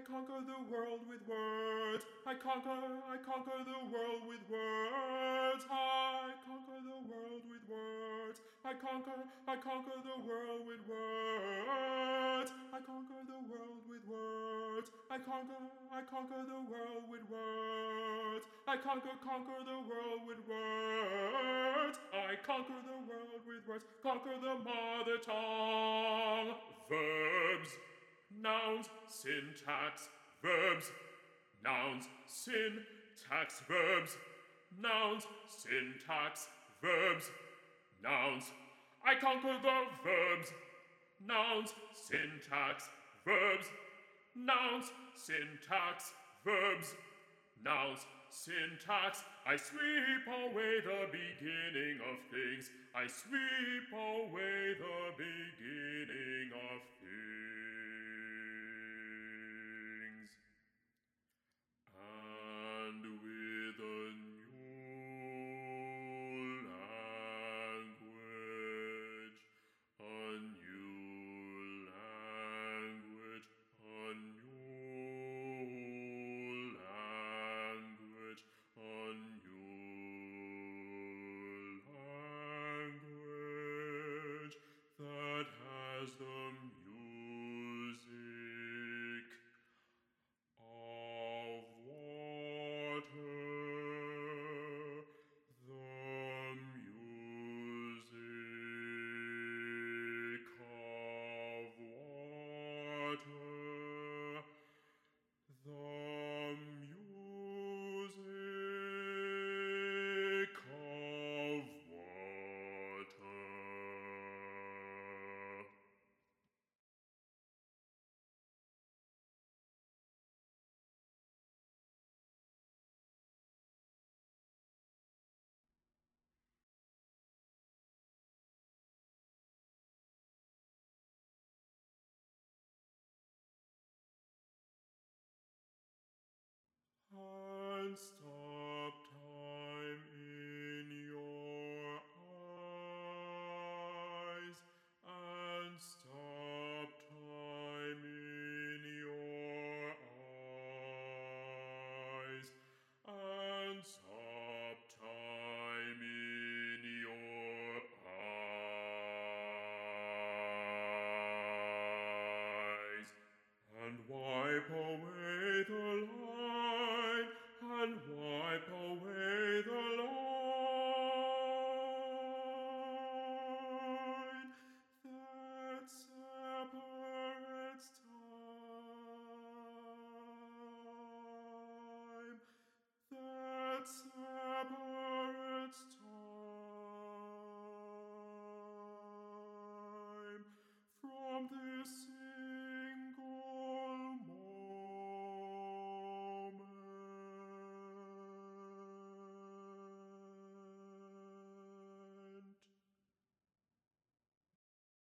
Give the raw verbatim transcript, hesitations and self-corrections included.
conquer the world with words. I conquer, I conquer the world with words. I conquer the world with words. I conquer, I conquer the world with words. I conquer the world with words. I conquer, I conquer the world with words. I conquer, conquer the world with words. I conquer the world with words. Conquer the mother tongue. Verbs, nouns, syntax, verbs, nouns, syntax, verbs, nouns, syntax, verbs, nouns. I conquer the verbs, nouns, syntax, verbs, nouns, syntax, verbs, nouns, syntax. I sweep away the beginning of things. I sweep away the beginning of things. And with a new language, a new language, a new language, a new language that has the music of water, the music of water, the music of water. And stop time in your eyes, and stop time in your eyes, and stop time in your eyes, and wipe away